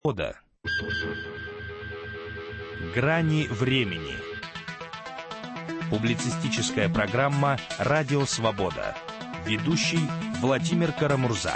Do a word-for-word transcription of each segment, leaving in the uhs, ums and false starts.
Года. Грани времени. Публицистическая программа «Радио Свобода». Ведущий Владимир Карамурза.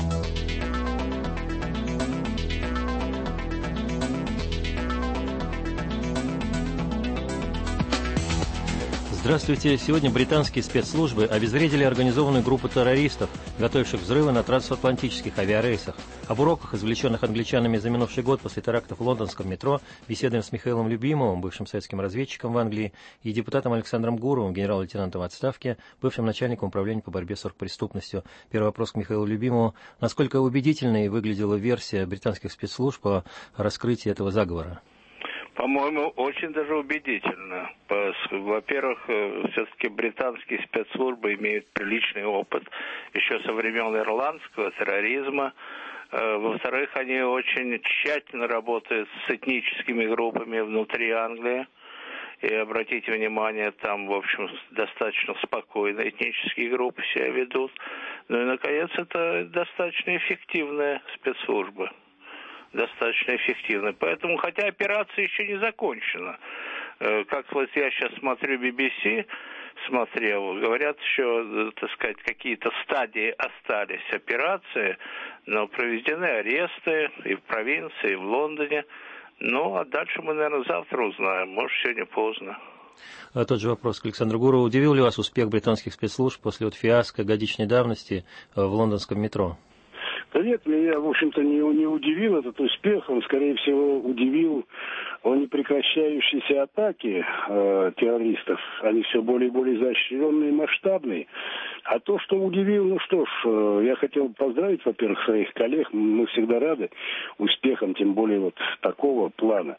Здравствуйте. Сегодня британские спецслужбы обезвредили организованную группу террористов, готовивших взрывы на трансатлантических авиарейсах. Об уроках, извлеченных англичанами за минувший год после терактов в лондонском метро, беседуем с Михаилом Любимовым, бывшим советским разведчиком в Англии, и депутатом Александром Гуровым, генерал-лейтенантом в отставке, бывшим начальником управления по борьбе с оргпреступностью. Первый вопрос к Михаилу Любимову. Насколько убедительной выглядела версия британских спецслужб о раскрытии этого заговора? По-моему, очень даже убедительно. Во-первых, все-таки британские спецслужбы имеют приличный опыт еще со времен ирландского терроризма. Во-вторых, они очень тщательно работают с этническими группами внутри Англии. И обратите внимание, там, в общем, достаточно спокойно этнические группы себя ведут. Ну и, наконец, это достаточно эффективная спецслужба. Достаточно эффективно. Поэтому, хотя операция еще не закончена. Как вот я сейчас смотрю би би си, смотрел, говорят еще, так сказать, какие-то стадии остались операции, но проведены аресты и в провинции, и в Лондоне. Ну, а дальше мы, наверное, завтра узнаем. Может, сегодня поздно. А тот же вопрос к Александру Гурову. Удивил ли вас успех британских спецслужб после вот фиаско годичной давности в лондонском метро? Да нет, меня, в общем-то, не, не удивил этот успех. Он, скорее всего, удивил о непрекращающейся атаке э, террористов. Они все более и более изощренные и масштабные. А то, что удивил, ну что ж, э, я хотел поздравить, во-первых, своих коллег. Мы всегда рады успехам, тем более вот такого плана.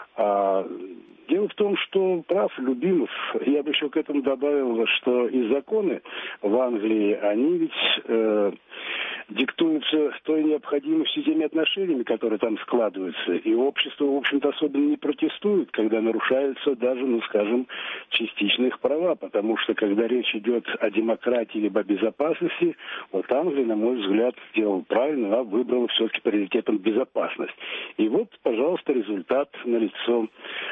А дело в том, что прав Любимов, я бы еще к этому добавил, что и законы в Англии, они ведь э, диктуются той необходимостью теми отношениями, которые там складываются. И общество, в общем-то, особенно не протестует, когда нарушаются даже, ну, скажем, частично их права. Потому что, когда речь идет о демократии либо о безопасности, вот Англия, на мой взгляд, сделала правильно, а выбрала все-таки приоритетом безопасность. И вот, пожалуйста, результат налицо.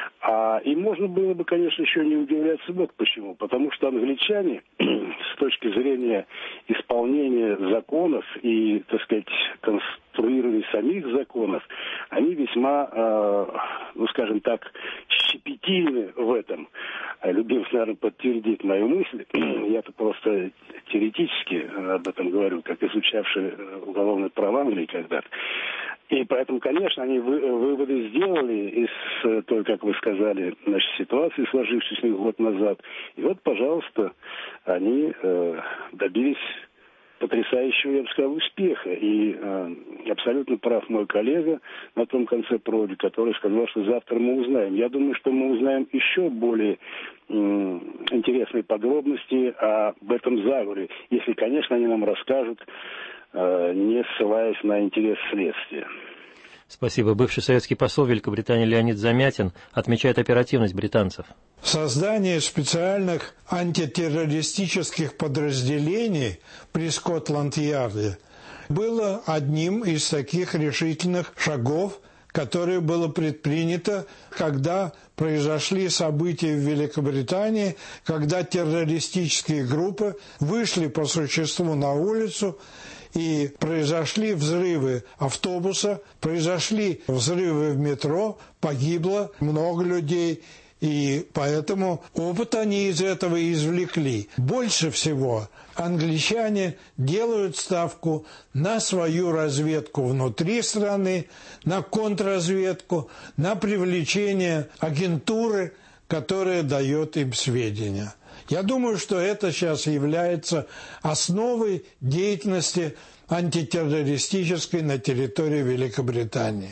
А, и можно было бы, конечно, еще не удивляться вот почему. Потому что англичане, с точки зрения исполнения законов и, так сказать, конструирования самих законов, они весьма, э, ну, скажем так, щепетильны в этом. Любимов, наверное, подтвердит мою мысль. Я-то просто теоретически об этом говорю, как изучавший уголовное право Англии когда-то. И поэтому, конечно, они вы, выводы сделали из той, как вы сказали, значит, ситуации, сложившейся год назад. И вот, пожалуйста, они э, добились потрясающего, я бы сказал, успеха. И э, абсолютно прав мой коллега на том конце провода, который сказал, что завтра мы узнаем. Я думаю, что мы узнаем еще более э, интересные подробности об этом заговоре, если, конечно, они нам расскажут, э, не ссылаясь на интерес следствия. Спасибо. Бывший советский посол Великобритании Леонид Замятин отмечает оперативность британцев. Создание специальных антитеррористических подразделений при Скотланд-Ярде было одним из таких решительных шагов, которое было предпринято, когда произошли события в Великобритании, когда террористические группы вышли по существу на улицу, и произошли взрывы автобуса, произошли взрывы в метро, погибло много людей, и поэтому опыт они из этого извлекли. Больше всего англичане делают ставку на свою разведку внутри страны, на контрразведку, на привлечение агентуры, которая дает им сведения. Я думаю, что это сейчас является основой деятельности антитеррористической на территории Великобритании.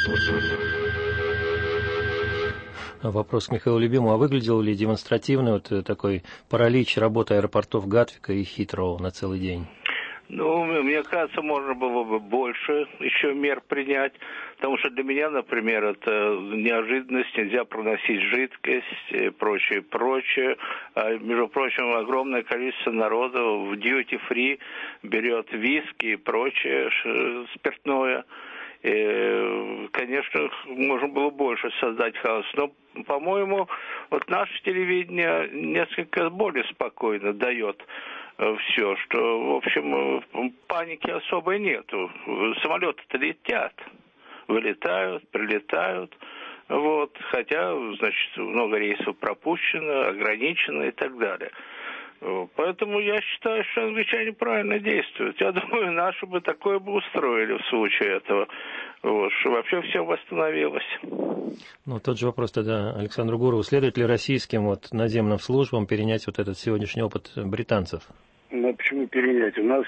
Вопрос к Михаилу Любимову. А выглядел ли демонстративно вот такой паралич работы аэропортов Гатвика и Хитроу на целый день? Ну, мне кажется, можно было бы больше еще мер принять, потому что для меня, например, это неожиданность, нельзя проносить жидкость и прочее, прочее. А, между прочим, огромное количество народу в дьюти-фри берет виски и прочее спиртное. И, конечно, можно было больше создать хаос. Но, по-моему, вот наше телевидение несколько более спокойно дает все, что, в общем, паники особой нету. Самолеты-то летят, вылетают, прилетают. Вот, хотя, значит, много рейсов пропущено, ограничено и так далее. Поэтому я считаю, что англичане правильно действуют. Я думаю, наши бы такое бы устроили в случае этого. Вот, что вообще все восстановилось. Ну, тот же вопрос тогда Александру Гурову. Следует ли российским вот наземным службам перенять вот этот сегодняшний опыт британцев? Ну, почему перенять? У нас,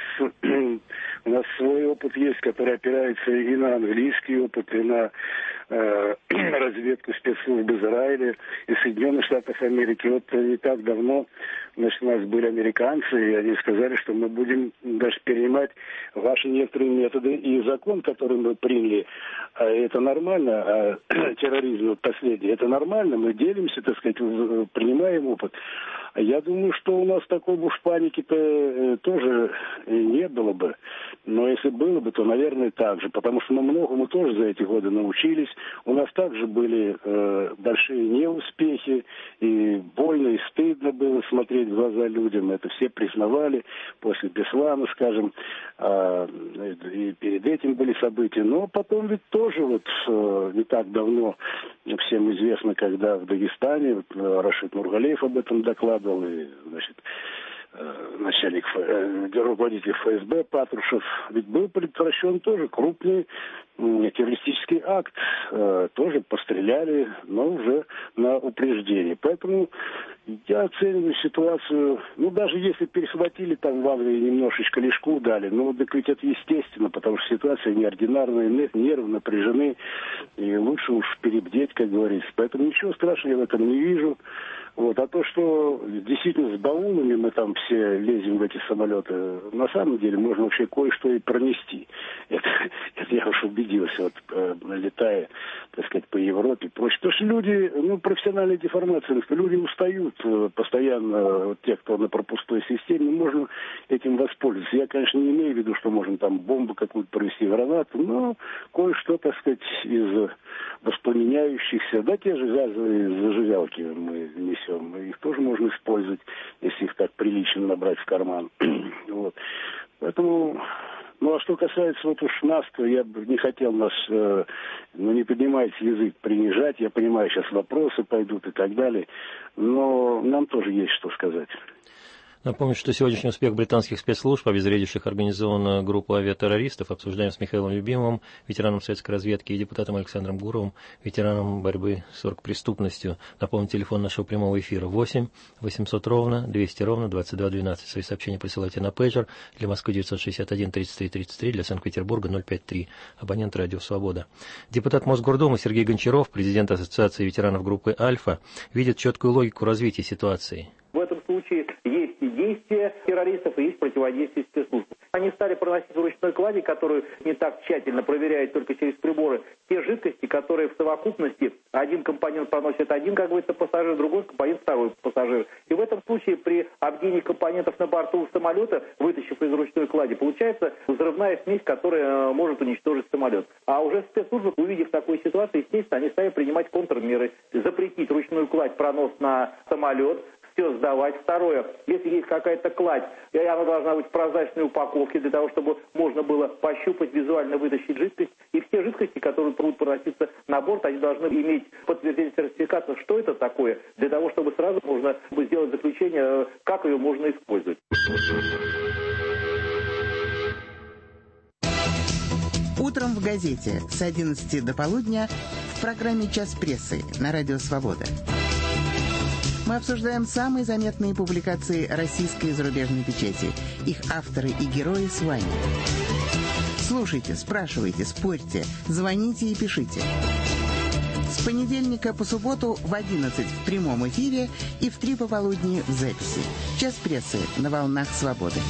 у нас свой опыт есть, который опирается и на английский опыт, и на э, разведку спецслужб Израиля и Соединенных Штатов Америки. Вот не так давно, значит, у нас были американцы, и они сказали, что мы будем даже перенимать ваши некоторые методы и закон, который мы приняли. А это нормально, а терроризм вот последний, это нормально, мы делимся, так сказать, принимаем опыт. Я думаю, что у нас такой уж паники-то тоже не было бы. Но если было бы, то, наверное, так же. Потому что мы многому тоже за эти годы научились. У нас также были э, большие неуспехи. И больно, и стыдно было смотреть в глаза людям. Это все признавали после Беслана, скажем. Э, и перед этим были события. Но потом ведь тоже вот э, не так давно, всем известно, когда в Дагестане, вот, Рашид Нургалиев об этом докладывал, и, значит, начальник, руководитель ФСБ Патрушев, ведь был предотвращен тоже крупный террористический акт. Тоже постреляли, но уже на упреждение. Поэтому я оцениваю ситуацию, ну, даже если перехватили там в Англии немножечко лишку дали, ну, так ведь это естественно, потому что ситуация неординарная, нервы напряжены, и лучше уж перебдеть, как говорится. Поэтому ничего страшного я в этом не вижу. Вот. А то, что действительно с баулами мы там все лезем в эти самолеты, на самом деле можно вообще кое-что и пронести. Это, это я уж убедился, вот, э, летая, так сказать, по Европе. Потому что люди, ну, профессиональная деформация, люди устают э, постоянно, вот, те, кто на пропустой системе, можно этим воспользоваться. Я, конечно, не имею в виду, что можно там бомбу какую-то провести, гранату, но кое-что, так сказать, из воспламеняющихся, да, те же газовые зажигалки мы несем. Их тоже можно использовать, если их так прилично набрать в карман. Вот. Поэтому, ну, а что касается вот уж нас, то я бы не хотел нас, э, ну, не поднимайте язык принижать. Я понимаю, сейчас вопросы пойдут и так далее. Но нам тоже есть что сказать. Напомню, что сегодняшний успех британских спецслужб, обезвредивших организованную группу авиатеррористов, обсуждаем с Михаилом Любимовым, ветераном советской разведки, и депутатом Александром Гуровым, ветераном борьбы с оргпреступностью. Напомню, телефон нашего прямого эфира восемь восемьсот ровно двести ровно двадцать два двенадцать. Свои сообщения присылайте на пейджер. Для Москвы девятьсот шестьдесят один тридцать три тридцать три, для Санкт-Петербурга ноль пять три. Абонент радио «Свобода». Депутат Мосгордумы Сергей Гончаров, президент Ассоциации ветеранов группы «Альфа», видит четкую логику развития ситуации. В этом случае есть и действия террористов, и есть противодействие спецслужб. Они стали проносить в ручной кладе, которую не так тщательно проверяют только через приборы, те жидкости, которые в совокупности один компонент проносит один, как говорится, пассажир, другой компонент второй пассажир. И в этом случае при обдении компонентов на борту самолета, вытащив из ручной клади, получается взрывная смесь, которая может уничтожить самолет. А уже спецслужбы, увидев такую ситуацию, естественно, они стали принимать контрмеры, запретить ручную кладь пронос на самолет, все сдавать. Второе, если есть какая-то кладь, и она должна быть в прозрачной упаковке, для того, чтобы можно было пощупать, визуально вытащить жидкость. И все жидкости, которые будут проноситься на борт, они должны иметь подтверждение сертификата, что это такое, для того, чтобы сразу можно сделать заключение, как ее можно использовать. Утром в газете с одиннадцати до полудня в программе «Час прессы» на радио «Свобода». Мы обсуждаем самые заметные публикации российской и зарубежной печати. Их авторы и герои с вами. Слушайте, спрашивайте, спорьте, звоните и пишите. С понедельника по субботу в одиннадцать в прямом эфире и в три пополудни в записи. «Час прессы» на волнах «Свободы».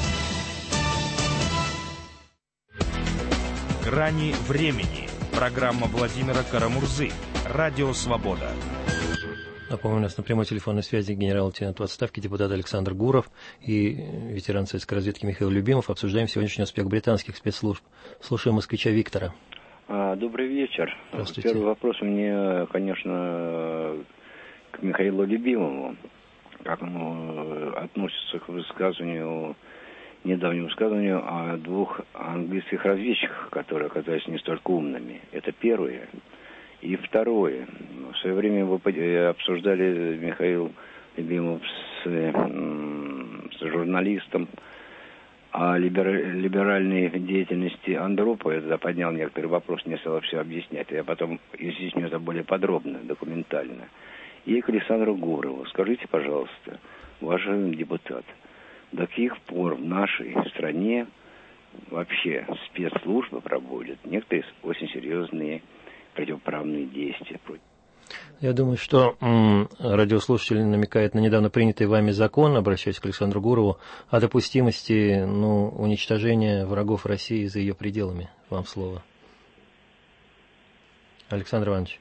«Грани времени». Программа Владимира Карамурзы. Радио «Свобода». Напомню, у нас на прямой телефонной связи генерал-лейтенант в отставке депутат Александр Гуров и ветеран советской разведки Михаил Любимов. Обсуждаем сегодняшний успех британских спецслужб. Слушаем москвича Виктора. Добрый вечер. Здравствуйте. Первый вопрос у меня, конечно, к Михаилу Любимому. Как он относится к высказыванию, недавнему высказыванию о двух английских разведчиках, которые оказались не столько умными. Это первое. И второе. В свое время вы обсуждали, Михаил Любимов, с, с журналистом о либеральной деятельности Андропова. Я тогда поднял некоторые вопросы, не стал все объяснять. Я потом изъясню это более подробно, документально. И к Александру Гурову. Скажите, пожалуйста, уважаемый депутат, до каких пор в нашей стране вообще спецслужбы проводят некоторые очень серьезные противоправные действия против? Я думаю, что м, радиослушатель намекает на недавно принятый вами закон, обращаясь к Александру Гурову, о допустимости ну, уничтожения врагов России за ее пределами. Вам слово. Александр Иванович.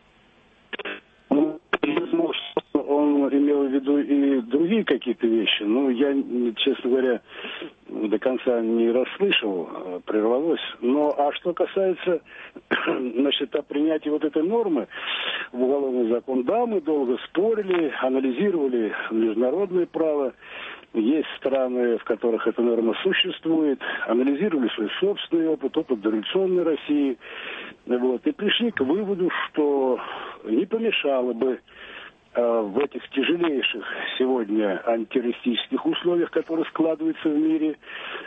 Он имел в виду и другие какие-то вещи. Ну, я, честно говоря, до конца не расслышал, прервалось. Но, а что касается, значит, о принятии вот этой нормы в уголовный закон, да, мы долго спорили, анализировали международное право. Есть страны, в которых эта норма существует, анализировали свой собственный опыт, опыт дореволюционной России, вот, и пришли к выводу, что не помешало бы в этих тяжелейших сегодня антитеррористических условиях, которые складываются в мире,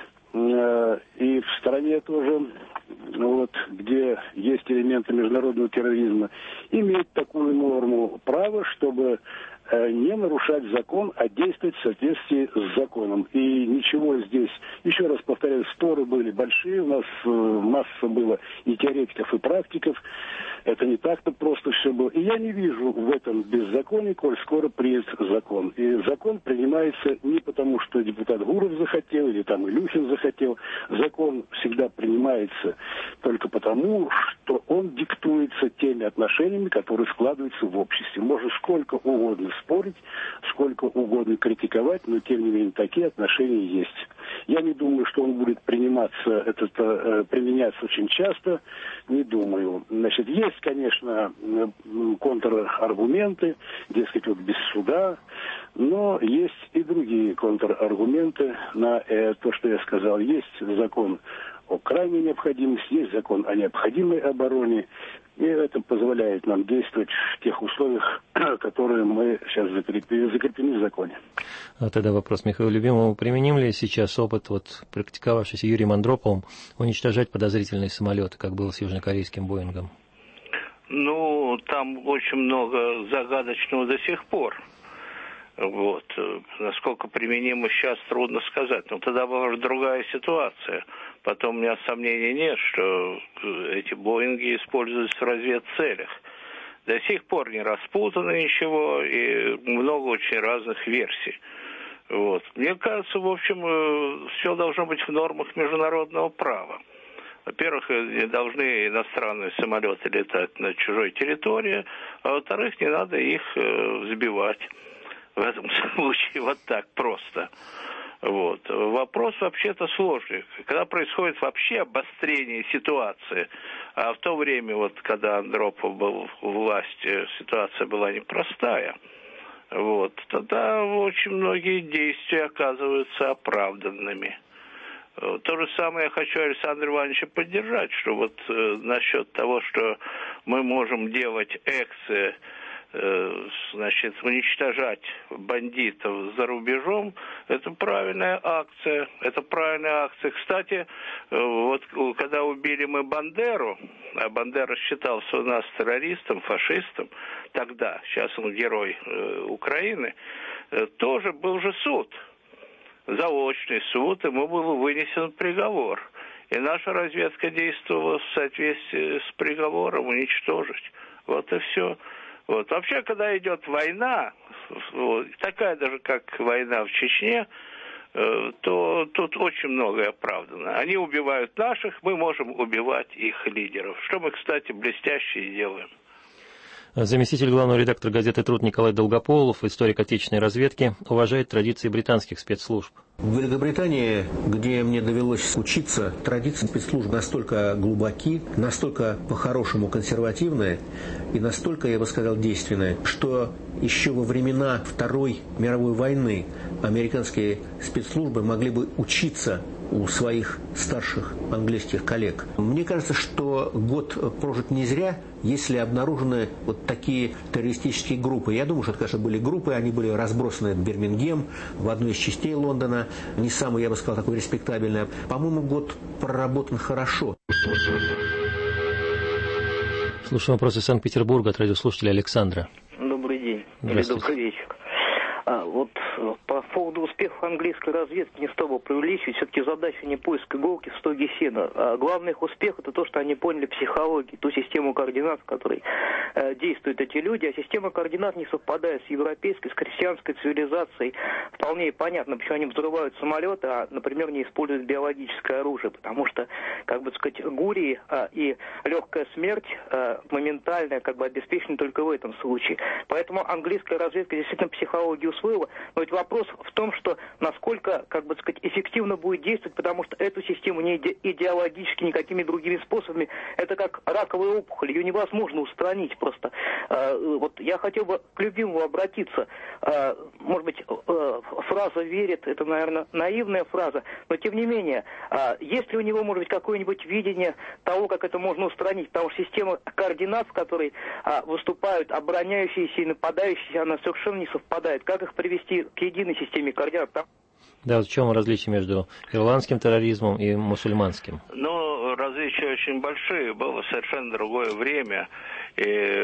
и в стране тоже, вот, где есть элементы международного терроризма, иметь такую норму права, чтобы не нарушать закон, а действовать в соответствии с законом. И ничего здесь, еще раз повторяю, споры были большие, у нас масса было и теоретиков, и практиков. Это не так-то просто все было. И я не вижу в этом беззаконии, коль скоро приедет закон. И закон принимается не потому, что депутат Гуров захотел, или там Илюхин захотел. Закон всегда принимается только потому, что он диктуется теми отношениями, которые складываются в обществе. Можно сколько угодно спорить, сколько угодно критиковать, но тем не менее такие отношения есть. Я не думаю, что он будет приниматься, этот, э, применяться очень часто, не думаю. Значит, есть, конечно, контраргументы, дескать, вот без суда, но есть и другие контраргументы на э, то, что я сказал. Есть закон о крайней необходимости, есть закон о необходимой обороне, и это позволяет нам действовать в тех условиях, которые мы сейчас закрепили, закреплены в законе. А тогда вопрос Михаилу Любимому. Применим ли сейчас опыт, вот, практиковавшийся Юрием Андроповым, уничтожать подозрительные самолеты, как было с южнокорейским Боингом? Ну, там очень много загадочного до сих пор. Вот. Насколько применимо сейчас, трудно сказать. Но тогда была уже другая ситуация. Потом у меня сомнений нет, что эти Боинги используются в разведцелях. До сих пор не распутано ничего, и много очень разных версий. Вот. Мне кажется, в общем, все должно быть в нормах международного права. Во-первых, не должны иностранные самолеты летать на чужой территории, а во-вторых, не надо их сбивать. В этом случае вот так просто. Вот. Вопрос вообще-то сложный. Когда происходит вообще обострение ситуации, а в то время, вот, когда Андропов был у власти, ситуация была непростая, вот, тогда очень многие действия оказываются оправданными. То же самое я хочу Александра Ивановича поддержать, что вот э, насчет того, что мы можем делать эксы, значит, уничтожать бандитов за рубежом, это правильная акция. Это правильная акция. Кстати, вот когда убили мы Бандеру, а Бандера считался у нас террористом, фашистом, тогда, сейчас он герой э, Украины, э, тоже был же суд, заочный суд, ему был вынесен приговор. И наша разведка действовала в соответствии с приговором уничтожить. Вот и все. Вот. Вообще, когда идет война, вот, такая даже, как война в Чечне, э, то тут очень многое оправдано. Они убивают наших, мы можем убивать их лидеров. Что мы, кстати, блестяще и делаем. Заместитель главного редактора газеты «Труд» Николай Долгополов, историк отечественной разведки, уважает традиции британских спецслужб. В Великобритании, где мне довелось учиться, традиции спецслужб настолько глубоки, настолько по-хорошему консервативные и настолько, я бы сказал, действенные, что еще во времена Второй мировой войны американские спецслужбы могли бы учиться у своих старших английских коллег. Мне кажется, что год прожит не зря, если обнаружены вот такие террористические группы. Я думаю, что это, конечно, были группы, они были разбросаны в Бирмингем, в одной из частей Лондона, не самый, я бы сказал, такой респектабельный. По-моему, год проработан хорошо. Слушаем вопрос из Санкт-Петербурга от радиослушателя Александра. Добрый день. Или добрый вечер. А, вот по поводу успехов английской разведки не стал бы преувеличивать. Все-таки задача не поиск иголки в стоге сена. А главный их успех — это то, что они поняли психологию, ту систему координат, в которой э, действуют эти люди. А система координат не совпадает с европейской, с крестьянской цивилизацией. Вполне понятно, почему они взрывают самолеты, а, например, не используют биологическое оружие. Потому что, как бы сказать, гурии а, и легкая смерть а, моментальная как бы обеспечены только в этом случае. Поэтому английская разведка действительно психологию усвоила. Но ведь вопрос в том, что насколько, как бы сказать, эффективно будет действовать, потому что эту систему не иде- идеологически никакими другими способами, это как раковая опухоль, ее невозможно устранить просто. А, вот я хотел бы к любимому обратиться. А, может быть, а, фраза «верит» — это, наверное, наивная фраза, но тем не менее, а, есть ли у него, может быть, какое-нибудь видение того, как это можно устранить? Потому что система координат, в которой а, выступают обороняющиеся и нападающиеся, она совершенно не совпадает. Как их привести к единой системе координат? Да, вот в чем различие между ирландским терроризмом и мусульманским? Ну, различия очень большие. Было совершенно другое время. И,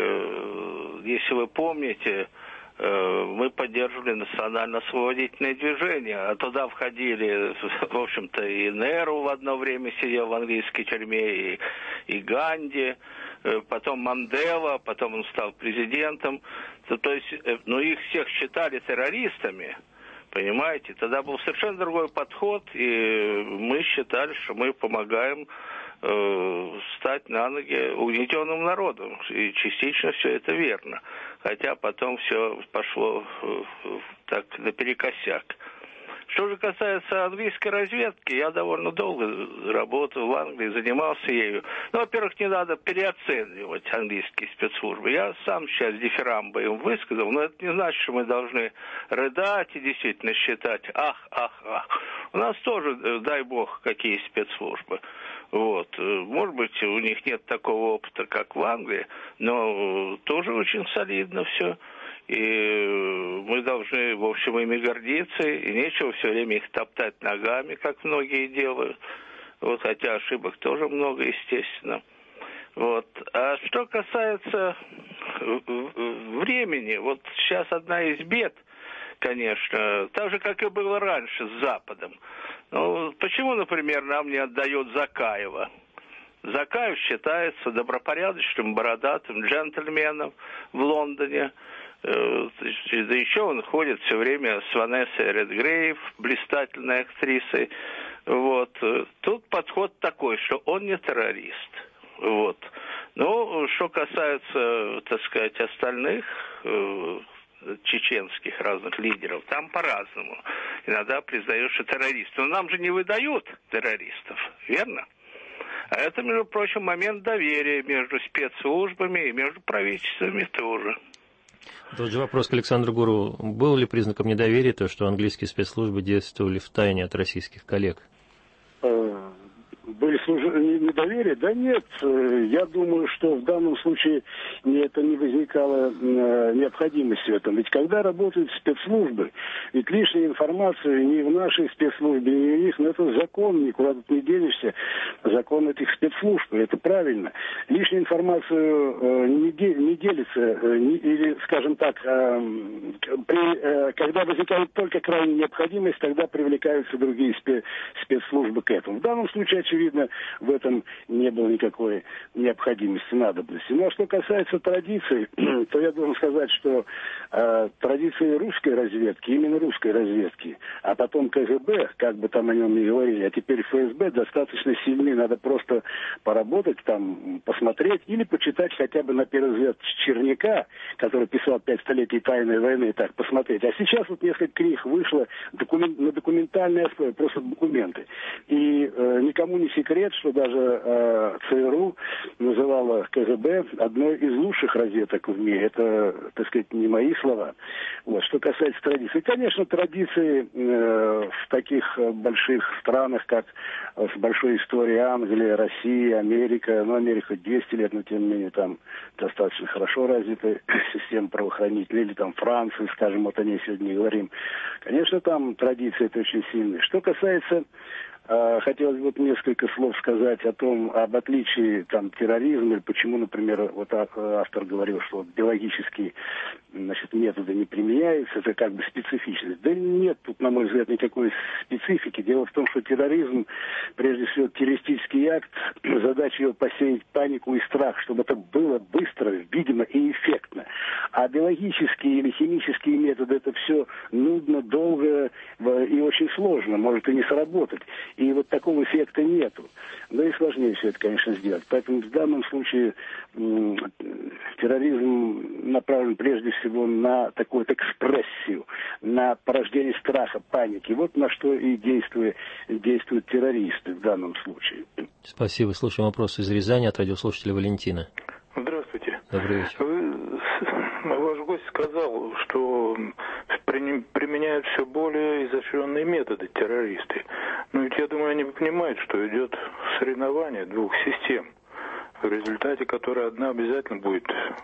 если вы помните, мы поддерживали национально-освободительное движение, а туда входили, в общем-то, и Неру в одно время сидел в английской тюрьме, и, и Ганди, потом Мандела, потом он стал президентом. То, то есть, ну, их всех считали террористами, понимаете? Тогда был совершенно другой подход, и мы считали, что мы помогаем э, стать на ноги угнетенным народом. И частично все это верно. Хотя потом все пошло э, так наперекосяк. Что же касается английской разведки, я довольно долго работал в Англии, занимался ею. Ну, во-первых, не надо переоценивать английские спецслужбы. Я сам сейчас дифирамбы им высказал, но это не значит, что мы должны рыдать и действительно считать ах, ах, ах. У нас тоже, дай бог, какие спецслужбы. Вот. Может быть, у них нет такого опыта, как в Англии, но тоже очень солидно все. И мы должны, в общем, ими гордиться, и нечего все время их топтать ногами, как многие делают. Вот, хотя ошибок тоже много, естественно. Вот. А что касается времени, вот сейчас одна из бед, конечно, так же, как и было раньше с Западом. Ну, почему, например, нам не отдают Закаева? Закаев считается добропорядочным, бородатым джентльменом в Лондоне. Да еще он ходит все время с Ванессой Редгрейв, блистательной актрисой. Вот. Тут подход такой, что он не террорист. Вот. Ну, что касается, так сказать, остальных э, чеченских разных лидеров, там по-разному. Иногда признаешь, что террористы. Но нам же не выдают террористов, верно? А это, между прочим, момент доверия между спецслужбами и между правительствами тоже. Тот же вопрос к Александру Гуру. Был ли признаком недоверия то, что английские спецслужбы действовали в тайне от российских коллег? Были недоверия? Да нет. Я думаю, что в данном случае это не возникало необходимости в этом. Ведь когда работают спецслужбы, ведь лишняя информация ни в нашей спецслужбе, ни в них, но это закон, никуда тут не денешься. Закон этих спецслужб, это правильно. Лишнюю информацию не делится, или, скажем так, при, когда возникает только крайняя необходимость, тогда привлекаются другие спецслужбы к этому. В данном случае, очевидно, очевидно, в этом не было никакой необходимости, надобности. Ну, а что касается традиций, то я должен сказать, что э, традиции русской разведки, именно русской разведки, а потом КГБ, как бы там о нем ни говорили, а теперь ФСБ достаточно сильны, надо просто поработать там, посмотреть или почитать хотя бы на первый взгляд Черняка, который писал «Пять столетий тайной войны», так посмотреть. А сейчас вот несколько книг вышло документ, на документальной основе, просто документы. И э, никому не секрет, что даже э, ЦРУ называла КГБ одной из лучших разведок в мире. Это, так сказать, не мои слова. Вот. Что касается традиций. Конечно, традиции э, в таких больших странах, как э, с большой историей Англия, Россия, Америка, ну, Америка двести лет, но тем не менее там достаточно хорошо развита система правоохранительная, или там Франция, скажем, вот о ней сегодня говорим. Конечно, там традиции это очень сильные. Что касается, э, хотелось бы вот несколько слов сказать о том, об отличии там терроризма, или почему, например, вот автор говорил, что вот биологические, значит, методы не применяются, это как бы специфичность. Да нет тут, на мой взгляд, никакой специфики. Дело в том, что терроризм, прежде всего, террористический акт, задача его посеять панику и страх, чтобы это было быстро, видимо и эффектно. А биологические или химические методы, это все нудно, долго и очень сложно, может и не сработать. И вот такого эффекта нету. Да и сложнее все это, конечно, сделать. Поэтому в данном случае м- терроризм направлен прежде всего на такую вот экспрессию, на порождение страха, паники. Вот на что и действуют, действуют террористы в данном случае. Спасибо. Слушаем вопрос из Рязани от радиослушателя Валентина. Здравствуйте. Добрый вечер. Вы, ваш гость сказал, что применяют все более изощренные методы террористы. Но ведь, я думаю, они понимают, что идет соревнование двух систем, в результате которой одна обязательно будет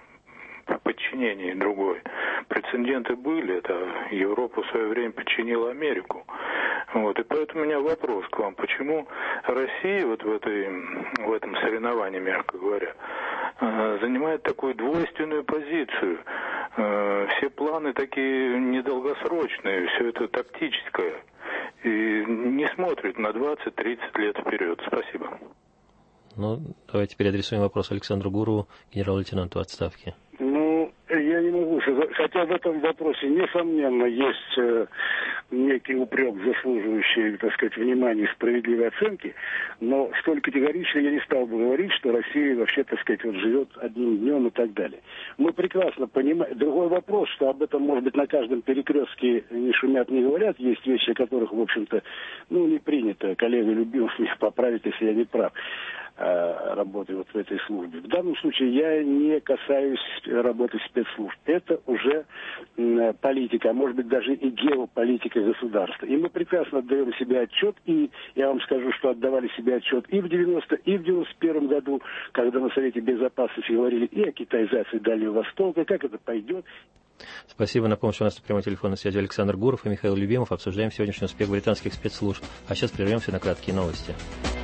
в подчинении другой. Прецеденты были, это Европа в свое время подчинила Америку. Вот, и поэтому у меня вопрос к вам, почему Россия вот в, этой, в этом соревновании, мягко говоря, занимает такую двойственную позицию. Все планы такие недолгосрочные, все это тактическое, и не смотрит на двадцать-тридцать лет вперед. Спасибо. Ну, давайте переадресуем вопрос Александру Гурову, генерал-лейтенанту отставки. Ну, я не могу сказать, хотя в этом вопросе, несомненно, есть э, некий упрек, заслуживающий, так сказать, внимания и справедливой оценки, но столь категорично я не стал бы говорить, что Россия вообще, так сказать, вот живет одним днем и так далее. Мы прекрасно понимаем. Другой вопрос, что об этом, может быть, на каждом перекрестке не шумят, не говорят, есть вещи, о которых, в общем-то, ну, не принято. Коллега Любимов меня поправит, если я не прав, работы вот в этой службе. В данном случае я не касаюсь работы спецслужб. Это уже политика, а может быть даже и геополитика государства. И мы прекрасно отдаем себе отчет, и я вам скажу, что отдавали себе отчет и в девяностом, и в девяносто первом году, когда на Совете Безопасности говорили и о китаизации Дальнего Востока, как это пойдет. Спасибо. Напомню, что у нас на прямой телефонной связи Александр Гуров и Михаил Любимов. Обсуждаем сегодняшний успех британских спецслужб. А сейчас прервемся на краткие новости.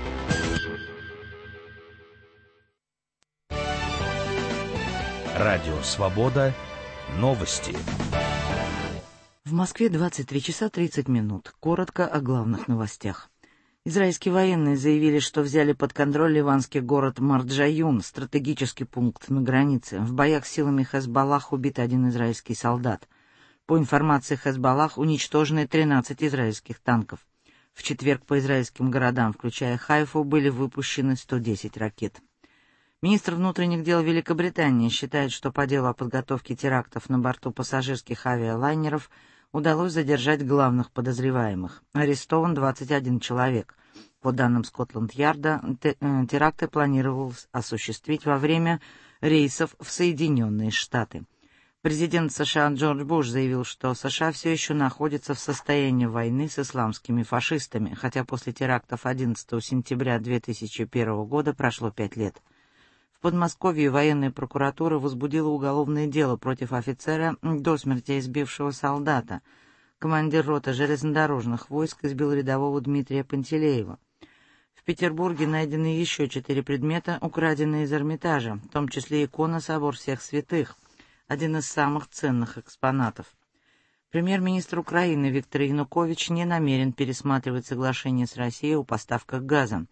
Радио «Свобода». Новости. В Москве двадцать три часа тридцать минут. Коротко о главных новостях. Израильские военные заявили, что взяли под контроль ливанский город Марджаюн, стратегический пункт на границе. В боях с силами Хезболлах убит один израильский солдат. По информации Хезболлах, уничтожены тринадцать израильских танков. В четверг по израильским городам, включая Хайфу, были выпущены сто десять ракет. Министр внутренних дел Великобритании считает, что по делу о подготовке терактов на борту пассажирских авиалайнеров удалось задержать главных подозреваемых. Арестован двадцать один человек. По данным Скотланд-Ярда, теракты планировалось осуществить во время рейсов в Соединенные Штаты. Президент США Джордж Буш заявил, что США все еще находится в состоянии войны с исламскими фашистами, хотя после терактов одиннадцатого сентября две тысячи первого года прошло пять лет. В Подмосковье военная прокуратура возбудила уголовное дело против офицера, до смерти избившего солдата. Командир роты железнодорожных войск избил рядового Дмитрия Пантелеева. В Петербурге найдены еще четыре предмета, украденные из Эрмитажа, в том числе икона «Собор всех святых», один из самых ценных экспонатов. Премьер-министр Украины Виктор Янукович не намерен пересматривать соглашение с Россией о поставках газа.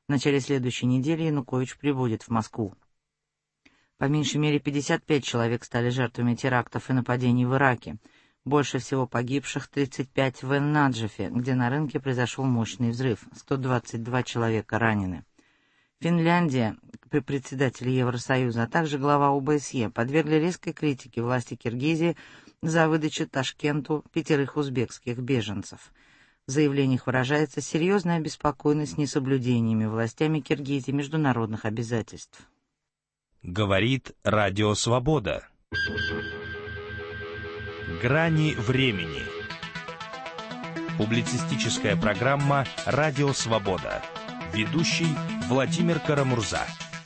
В начале следующей недели Янукович прибудет в Москву. По меньшей мере пятьдесят пять человек стали жертвами терактов и нападений в Ираке. Больше всего погибших тридцать пять в Эн-Наджифе, где на рынке произошел мощный взрыв. сто двадцать два человека ранены. Финляндия, председатель Евросоюза, а также глава О Бэ Эс Е подвергли резкой критике власти Киргизии за выдачу Ташкенту пятерых узбекских беженцев. В заявлениях выражается серьезная обеспокоенность несоблюдениями властями Киргизии международных обязательств. Говорит Радио Свобода. Грани времени. Публицистическая программа «Радио Свобода». Ведущий Владимир Карамурза.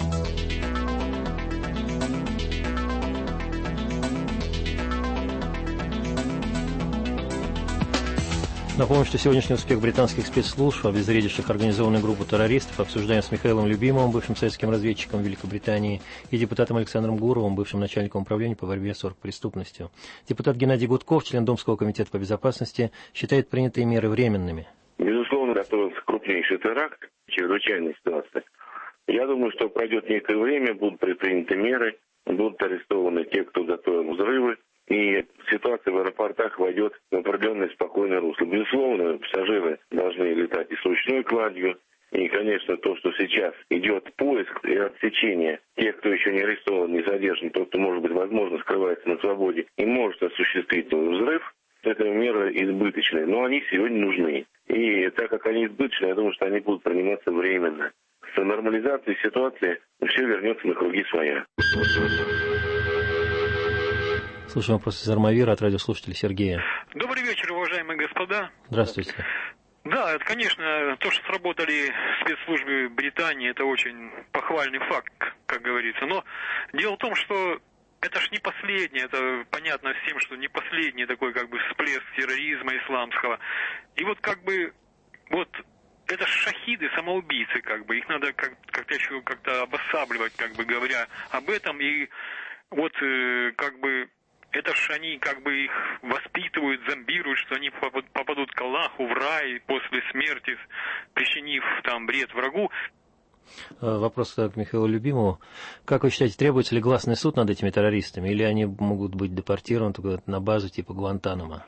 Напомню, что сегодняшний успех британских спецслужб, обезвредивших организованную группу террористов, обсуждаем с Михаилом Любимовым, бывшим советским разведчиком Великобритании, и депутатом Александром Гуровым, бывшим начальником управления по борьбе с оргпреступностью. Депутат Геннадий Гудков, член Домского комитета по безопасности, считает принятые меры временными. Безусловно, готовился крупнейший теракт, чрезвычайная ситуация. Я думаю, что пройдет некое время, будут предприняты меры, будут арестованы те, кто готовил взрывы, и ситуация в аэропортах войдет в определенное спокойное русло. Безусловно, пассажиры должны летать и с ручной кладью. И, конечно, то, что сейчас идет поиск и отсечение тех, кто еще не арестован, не задержан, тот, кто, может быть, возможно, скрывается на свободе и может осуществить взрыв, это меры избыточные. Но они сегодня нужны. И так как они избыточные, я думаю, что они будут приниматься временно. С нормализацией ситуации все вернется на круги своя. Слушаем вопрос из Армавира от радиослушателя Сергея. Добрый вечер, уважаемые господа. Здравствуйте. Да, это, конечно, то, что сработали спецслужбы Британии, это очень похвальный факт, как говорится. Но дело в том, что это ж не последний, это понятно всем, что не последний такой как бы всплеск терроризма исламского. И вот как бы, вот это ж шахиды, самоубийцы, как бы, их надо как- как-то еще как-то обосабливать, как бы говоря об этом. И вот э, как бы это ж они как бы их воспитывают, зомбируют, что они попадут к Аллаху в рай после смерти, причинив там бред врагу. Вопрос к Михаилу Любимову. Как вы считаете, требуется ли гласный суд над этими террористами, или они могут быть депортированы куда-то на базу типа Гуантанамо?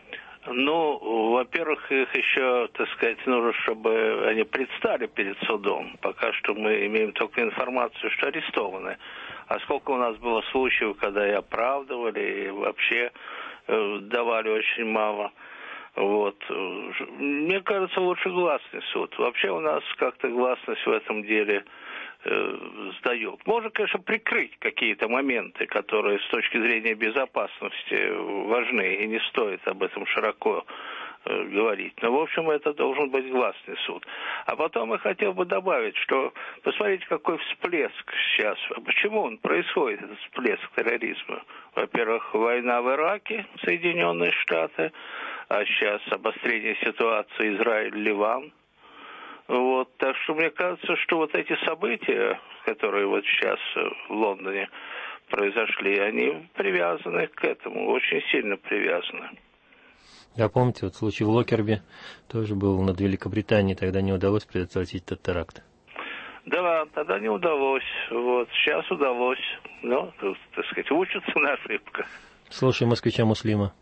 Ну, во-первых, их еще, так сказать, нужно, чтобы они предстали перед судом. Пока что мы имеем только информацию, что арестованы. А сколько у нас было случаев, когда и оправдывали, и вообще э, давали очень мало. Вот. Мне кажется, лучше гласный суд. Вообще у нас как-то гласность в этом деле э, сдает. Можно, конечно, прикрыть какие-то моменты, которые с точки зрения безопасности важны, и не стоит об этом широко э, говорить. Но, в общем, это должен быть гласный суд. А потом я хотел бы добавить, что посмотрите, какой всплеск сейчас. Почему он происходит, этот всплеск терроризма? Во-первых, война в Ираке, Соединенные Штаты, а сейчас обострение ситуации Израиль-Ливан. Вот, так что мне кажется, что вот эти события, которые вот сейчас в Лондоне произошли, они привязаны к этому, очень сильно привязаны. Я помните, вот случай в Локерби тоже был над Великобританией, тогда не удалось предотвратить этот теракт. Да, тогда не удалось. Вот, сейчас удалось. Ну, тут, так сказать, учатся на ошибках. Слушаем москвича Муслима.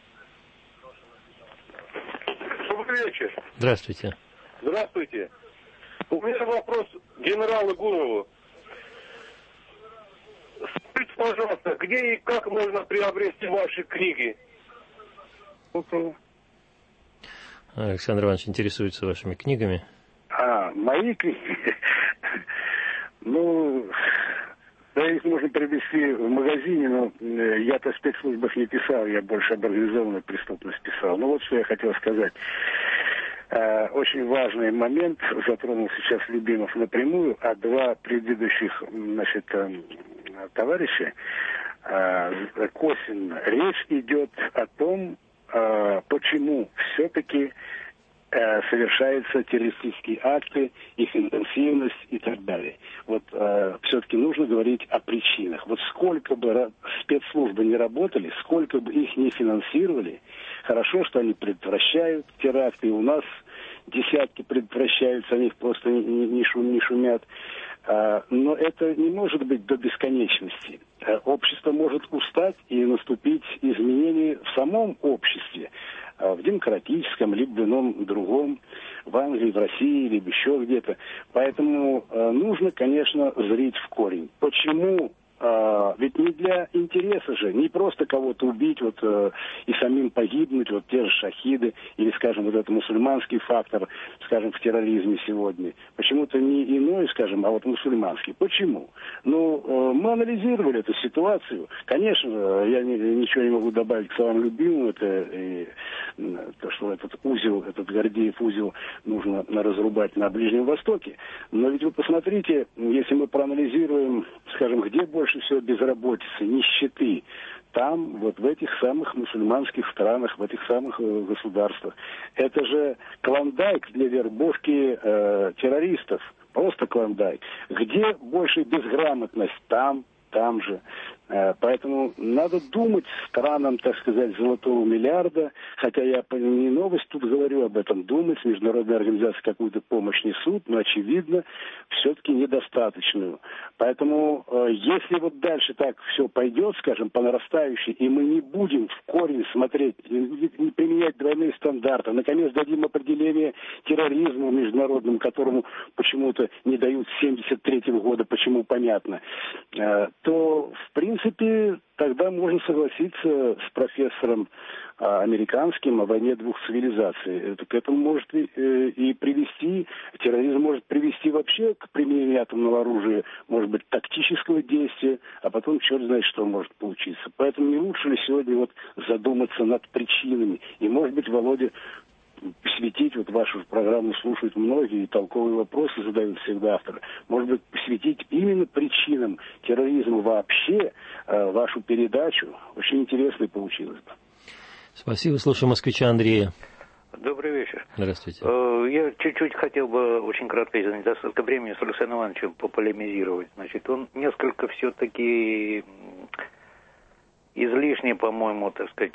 Добрый вечер. Здравствуйте. Здравствуйте. У меня вопрос генералу Гурову. Скажите, пожалуйста, где и как можно приобрести ваши книги? Александр Иванович интересуется вашими книгами. А, мои книги? Ну, да, их можно приобрести в магазине, но я-то в спецслужбах не писал, я больше об организованной преступности писал. Ну, вот что я хотел сказать. Очень важный момент затронул сейчас Любимов напрямую, а два предыдущих, значит, товарища косвенно. Речь идет о том, почему все-таки совершаются террористические акты, их интенсивность и так далее. Вот э, все-таки нужно говорить о причинах. Вот сколько бы спецслужбы не работали, сколько бы их не финансировали, хорошо, что они предотвращают теракты. И у нас десятки предотвращаются, они их просто не, не, шум, не шумят. Но это не может быть до бесконечности. Общество может устать и наступить изменения в самом обществе, в демократическом, либо в ином другом, в Англии, в России, либо еще где-то. Поэтому нужно, конечно, зрить в корень. Почему? А, ведь не для интереса же, не просто кого-то убить вот, э, и самим погибнуть, вот те же шахиды, или, скажем, вот этот мусульманский фактор, скажем, в терроризме сегодня. Почему-то не иной, скажем, а вот мусульманский. Почему? Ну, э, мы анализировали эту ситуацию. Конечно, я не, ничего не могу добавить к словам любимому, это и, то, что этот узел, этот Гордеев узел нужно разрубать на Ближнем Востоке. Но ведь вы посмотрите, если мы проанализируем, скажем, где больше больше всего безработицы, нищеты. Там, вот в этих самых мусульманских странах, в этих самых э, государствах. Это же клондайк для вербовки э, террористов. Просто клондайк. Где больше безграмотность? Там, там же. Э, поэтому надо думать странам, так сказать, золотого миллиарда. Хотя я не новость тут говорю об этом. Думать, международные организации какую-то помощь несут, но, очевидно, все-таки недостаточную. Поэтому, э, если вот дальше так все пойдет, скажем, по нарастающей, и мы не будем в корень смотреть, не, не применять двойные стандарты, наконец дадим определение терроризму международному, которому почему-то не дают с семьдесят третьего года, почему понятно, э, то, в принципе, тогда можно согласиться с профессором а, американским о войне двух цивилизаций. Это к этому может и, э, и привести, терроризм может привести вообще к применению атомного оружия, может быть, тактического действия, а потом черт знает, что может получиться. Поэтому не лучше ли сегодня вот задуматься над причинами? И, может быть, Володя, посвятить, вот вашу программу слушают многие, и толковые вопросы задают всегда авторы, может быть, посвятить именно причинам терроризма вообще э, вашу передачу. Очень интересно получилось бы. Спасибо. Слушаю москвича Андрея. Добрый вечер. Здравствуйте. Я чуть-чуть хотел бы, очень кратко, из-за недостатка времени, с Александром Ивановичем пополемизировать. Значит, он несколько все-таки излишне, по-моему, так сказать,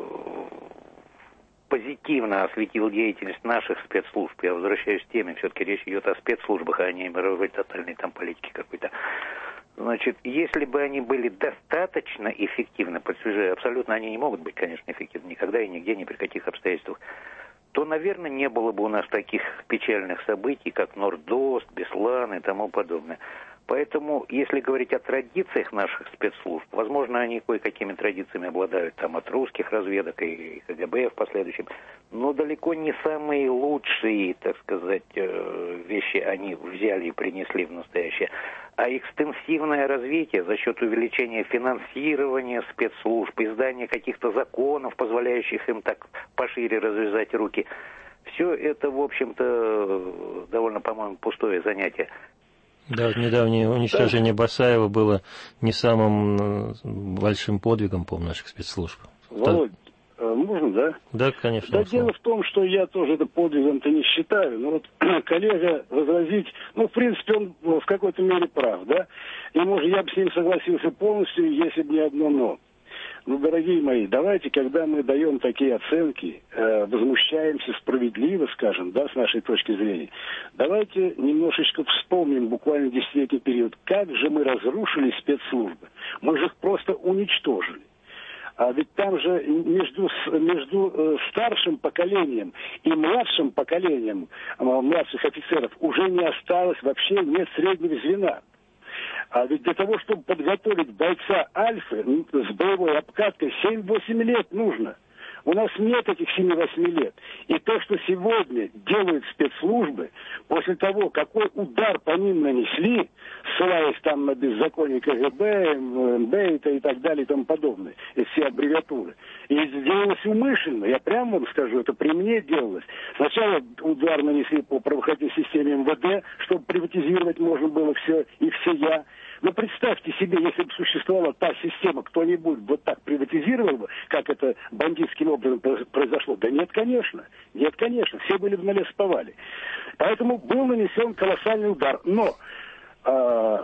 позитивно осветил деятельность наших спецслужб. Я возвращаюсь к теме, все-таки речь идет о спецслужбах, а не мировой тотальной там политике какой-то. Значит, если бы они были достаточно эффективны, подтверждаю, абсолютно они не могут быть, конечно, эффективны никогда и нигде, ни при каких обстоятельствах, то, наверное, не было бы у нас таких печальных событий, как Нордост, Беслан и тому подобное. Поэтому, если говорить о традициях наших спецслужб, возможно, они кое-какими традициями обладают там от русских разведок и КГБ в последующем, но далеко не самые лучшие, так сказать, вещи они взяли и принесли в настоящее. А экстенсивное развитие за счет увеличения финансирования спецслужб, издания каких-то законов, позволяющих им так пошире развязать руки, все это, в общем-то, довольно, по-моему, пустое занятие. Да, недавнее уничтожение да. Басаева было не самым большим подвигом, по наших спецслужб. Володь, да. Можно, да? Да, конечно. Да, дело в том, что я тоже это подвигом-то не считаю. Но вот коллега возразить, ну, в принципе, он в какой-то мере прав, да? И, может, я бы с ним согласился полностью, если бы не одно «но». Ну, дорогие мои, давайте, когда мы даем такие оценки, э, возмущаемся справедливо, скажем, да, с нашей точки зрения, давайте немножечко вспомним буквально десятилетний период, как же мы разрушили спецслужбы. Мы же их просто уничтожили. А ведь там же между, между э, старшим поколением и младшим поколением э, младших офицеров уже не осталось вообще, нет среднего звена. А ведь для того, чтобы подготовить бойца Альфы с боевой обкаткой, семь-восемь лет нужно. У нас нет этих семи-восьми лет. И то, что сегодня делают спецслужбы, после того, какой удар по ним нанесли, ссылаясь там на беззаконие КГБ, МВД и так далее и тому подобное, и все аббревиатуры, и делалось умышленно, я прямо вам скажу, это при мне делалось. Сначала удар нанесли по правоохранительной системе МВД, чтобы приватизировать можно было все и всея. Но представьте себе, если бы существовала та система, кто-нибудь вот так приватизировал бы, как это бандитским образом произошло. Да нет, конечно. Нет, конечно. Все были в налесповали. Поэтому был нанесен колоссальный удар. Но э,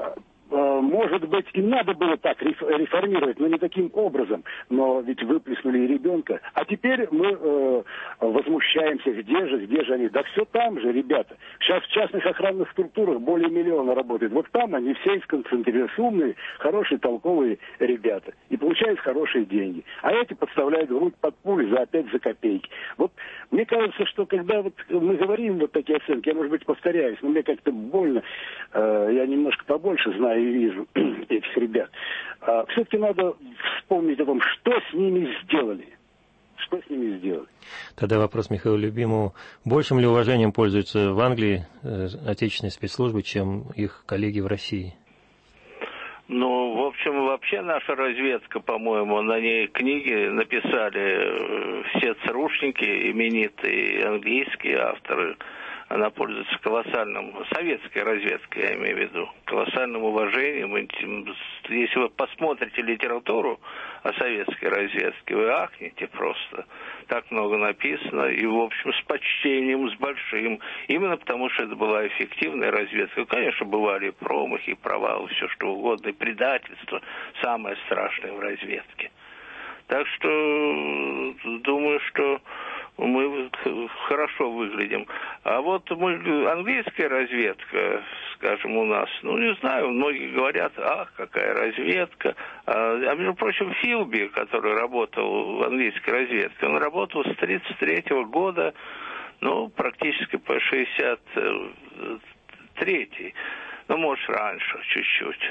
может быть, и надо было так реформировать, но не таким образом. Но ведь выплеснули и ребенка. А теперь мы э, возмущаемся, где же, где же они? Да все там же, ребята. Сейчас в частных охранных структурах более миллиона работает. Вот там они все сконцентрируются, умные, хорошие, толковые ребята. И получают хорошие деньги. А эти подставляют грудь под пули за опять за копейки. Вот мне кажется, что когда вот мы говорим вот такие оценки, я, может быть, повторяюсь, но мне как-то больно, э, я немножко побольше знаю и вижу этих ребят. А, все-таки надо вспомнить о том, что с ними сделали. Что с ними сделали. Тогда вопрос Михаилу Любимову. Большим ли уважением пользуются в Англии э, отечественные спецслужбы, чем их коллеги в России? Ну, в общем, вообще наша разведка, по-моему, на ней книги написали все ЦРУшники, именитые английские авторы. Она пользуется колоссальным, советской разведкой, я имею в виду, колоссальным уважением. Если вы посмотрите литературу о советской разведке, вы ахнете просто. Так много написано, и, в общем, с почтением, с большим. Именно потому, что это была эффективная разведка. Конечно, бывали промахи, провалы, все что угодно, и предательство самое страшное в разведке. Так что думаю, что мы хорошо выглядим. А вот мы, английская разведка, скажем, у нас, ну, не знаю, многие говорят, ах, какая разведка. А, а между прочим, Филби, который работал в английской разведке, он работал с тридцать третьего года, ну, практически по шестьдесят третий, ну, может, раньше чуть-чуть.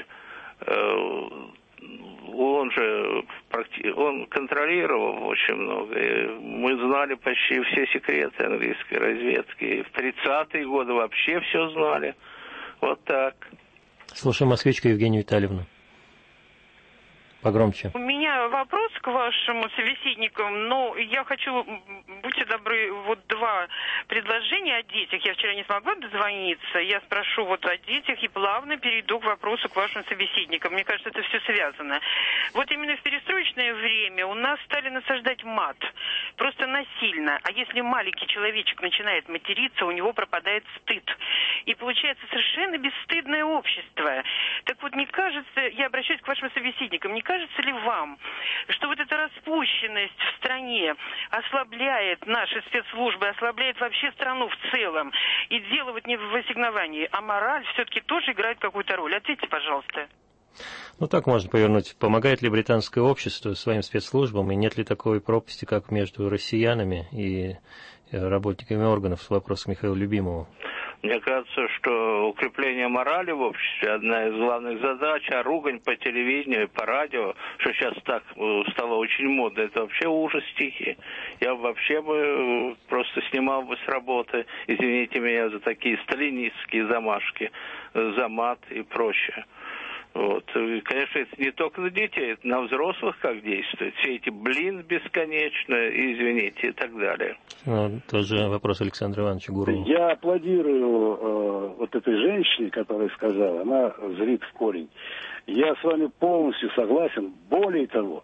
Он же он контролировал очень много. И мы знали почти все секреты английской разведки. И в тридцатые годы вообще все знали. Вот так. Слушаем москвичка Евгению Витальевну. Погромче. У меня вопрос к вашим собеседникам, но я хочу, будьте добры, вот два предложения о детях. Я вчера не смогла дозвониться, я спрошу вот о детях и плавно перейду к вопросу к вашим собеседникам. Мне кажется, это все связано. Вот именно в перестроечное время у нас стали насаждать мат, просто насильно. А если маленький человечек начинает материться, у него пропадает стыд. И получается совершенно бесстыдное общество. Так вот, не кажется, я обращаюсь к вашим собеседникам, не кажется ли вам, что вот эта распущенность в стране ослабляет наши спецслужбы, ослабляет вообще страну в целом? И дело вот не в ассигновании, а мораль все-таки тоже играет какую-то роль. Ответьте, пожалуйста. Ну, так можно повернуть. Помогает ли британское общество своим спецслужбам, и нет ли такой пропасти, как между россиянами и работниками органов? Вопрос к Михаилу Любимову. Мне кажется, что укрепление морали в обществе одна из главных задач, а ругань по телевидению и по радио, что сейчас так стало очень модно, это вообще ужас тихий. Я вообще бы просто снимал бы с работы, извините меня за такие сталинистские замашки, за мат и прочее. Вот. И, конечно, это не только на детей, это на взрослых как действует. Все эти блин бесконечно, извините, и так далее. Ну, тоже вопрос Александра Ивановича Гурова. Я аплодирую э, вот этой женщине, которая сказала, она зрит в корень. Я с вами полностью согласен. Более того,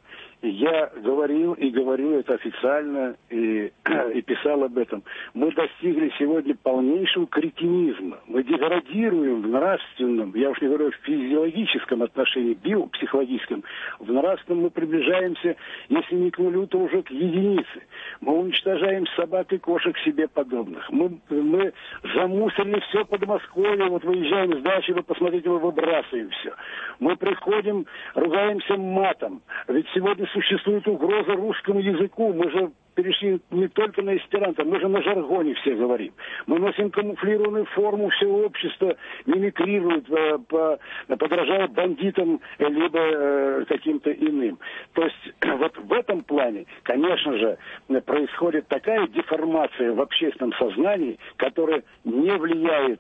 я говорил и говорю это официально и, и писал об этом. Мы достигли сегодня полнейшего кретинизма. Мы деградируем в нравственном, я уж не говорю в физиологическом отношении, биопсихологическом. В нравственном мы приближаемся, если не к нулю, то уже к единице. Мы уничтожаем собак и кошек себе подобных. Мы, мы замусорили все Подмосковье. Вот выезжаем с дачи, вы посмотрите, мы выбрасываем все. Мы приходим, ругаемся матом. Ведь сегодня существует угроза русскому языку. Мы же перешли не только на эсперанто, мы же на жаргоне все говорим. Мы носим камуфлированную форму, все общество мимикрирует, э, по, подражая бандитам, либо э, каким-то иным. То есть вот в этом плане, конечно же, происходит такая деформация в общественном сознании, которая не влияет,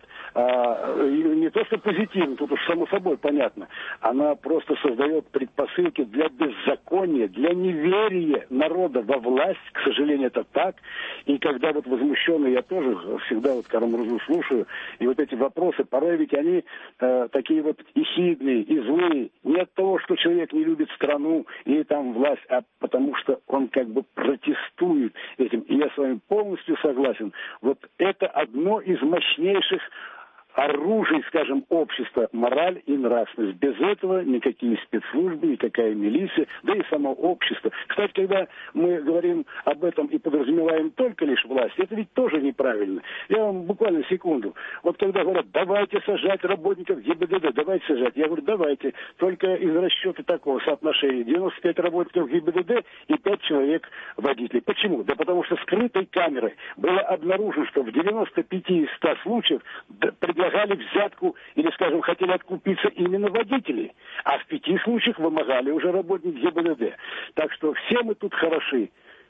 э, не то что позитивно, тут уж само собой понятно, она просто создает предпосылки для беззакония, для неверия народа во власть. К сожалению, это так. И когда вот возмущенный, я тоже всегда вот Карамурзу слушаю, и вот эти вопросы, порой ведь они э, такие вот ехидные и злые. Не от того, что человек не любит страну и там власть, а потому что он как бы протестует этим. И я с вами полностью согласен. Вот это одно из мощнейших оружие, скажем, общества, мораль и нравственность. Без этого никакие спецслужбы, никакая милиция, да и само общество. Кстати, когда мы говорим об этом и подразумеваем только лишь власть, это ведь тоже неправильно. Я вам буквально секунду. Вот когда говорят, давайте сажать работников ГИБДД, давайте сажать. Я говорю, давайте. Только из расчета такого соотношения. девяносто пять работников ГИБДД и пять человек водителей. Почему? Да потому что скрытой камерой было обнаружено, что в девяноста пяти из ста случаев предлагали взятку или, скажем, хотели откупиться именно водители. А в пяти случаях вымогали уже работники ГИБДД. Так что все мы тут хороши.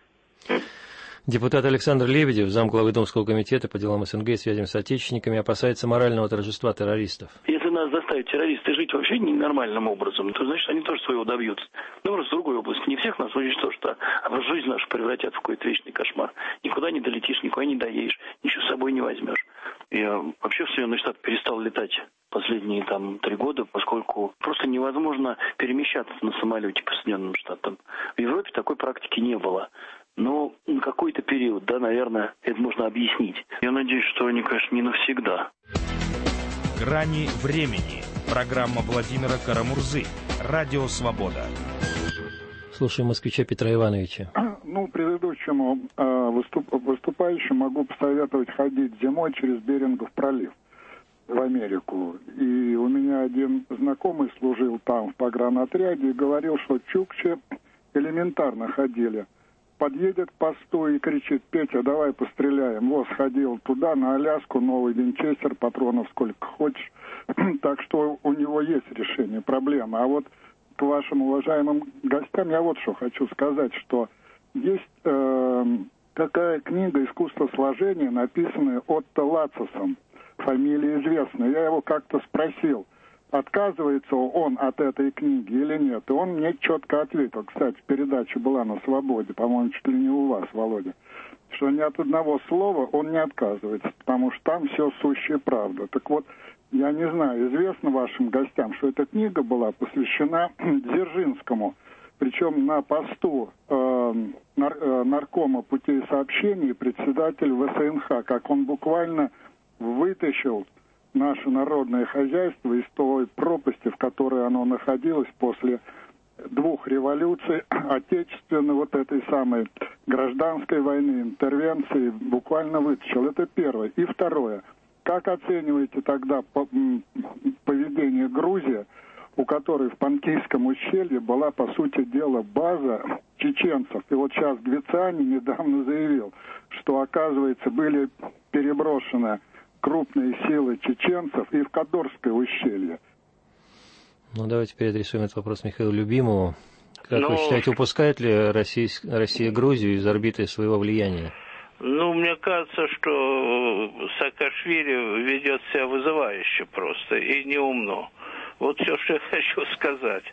Депутат Александр Лебедев, замглавы Думского комитета по делам СНГ и связям с отечественниками, опасается морального торжества террористов. Если нас заставят террористы жить вообще ненормальным образом, то значит они тоже своего добьются. Но просто в другой области. Не всех нас уничтожат, а жизнь нашу превратят в какой-то вечный кошмар. Никуда не долетишь, никуда не доедешь, ничего с собой не возьмешь. Я вообще в Соединенные Штаты перестал летать последние там три года, поскольку просто невозможно перемещаться на самолете по Соединенным Штатам. В Европе такой практики не было. Но на какой-то период, да, наверное, это можно объяснить. Я надеюсь, что они, конечно, не навсегда. «Грани времени». Программа Владимира Карамурзы. Радио «Свобода». Слушаем москвича Петра Ивановича. Ну, предыдущему э, выступ, выступающему могу посоветовать ходить зимой через Берингов пролив в Америку. И у меня один знакомый служил там в погранотряде и говорил, что чукчи элементарно ходили. Подъедет к посту и кричит: Петя, давай постреляем. Вот, сходил туда, на Аляску, новый винчестер, патронов сколько хочешь. Так что у него есть решение проблемы. А вот к вашим уважаемым гостям я вот что хочу сказать, что есть э, такая книга «Искусство сложения», написанная Отто Лацисом. Фамилия известная. Я его как-то спросил, отказывается он от этой книги или нет. И он мне четко ответил. Кстати, передача была на «Свободе», по-моему, чуть ли не у вас, Володя, что ни от одного слова он не отказывается, потому что там все сущая правда. Так вот, я не знаю, известно вашим гостям, что эта книга была посвящена Дзержинскому, причем на посту э, нар, э, наркома путей сообщений, председатель ВСНХ, как он буквально вытащил наше народное хозяйство из той пропасти, в которой оно находилось после двух революций, отечественной, вот этой самой гражданской войны, интервенции, буквально вытащил. Это первое. И второе. Как оцениваете тогда поведение Грузии, у которой в Панкийском ущелье была, по сути дела, база чеченцев? И вот сейчас Гвицани недавно заявил, что, оказывается, были переброшены крупные силы чеченцев и в Кадорское ущелье. Ну, давайте переадресуем этот вопрос Михаилу Любимову. Как ну, вы считаете, упускает ли Россия, Россия Грузию из орбиты своего влияния? Ну, мне кажется, что Саакашвили ведет себя вызывающе просто и неумно. Вот все, что я хочу сказать.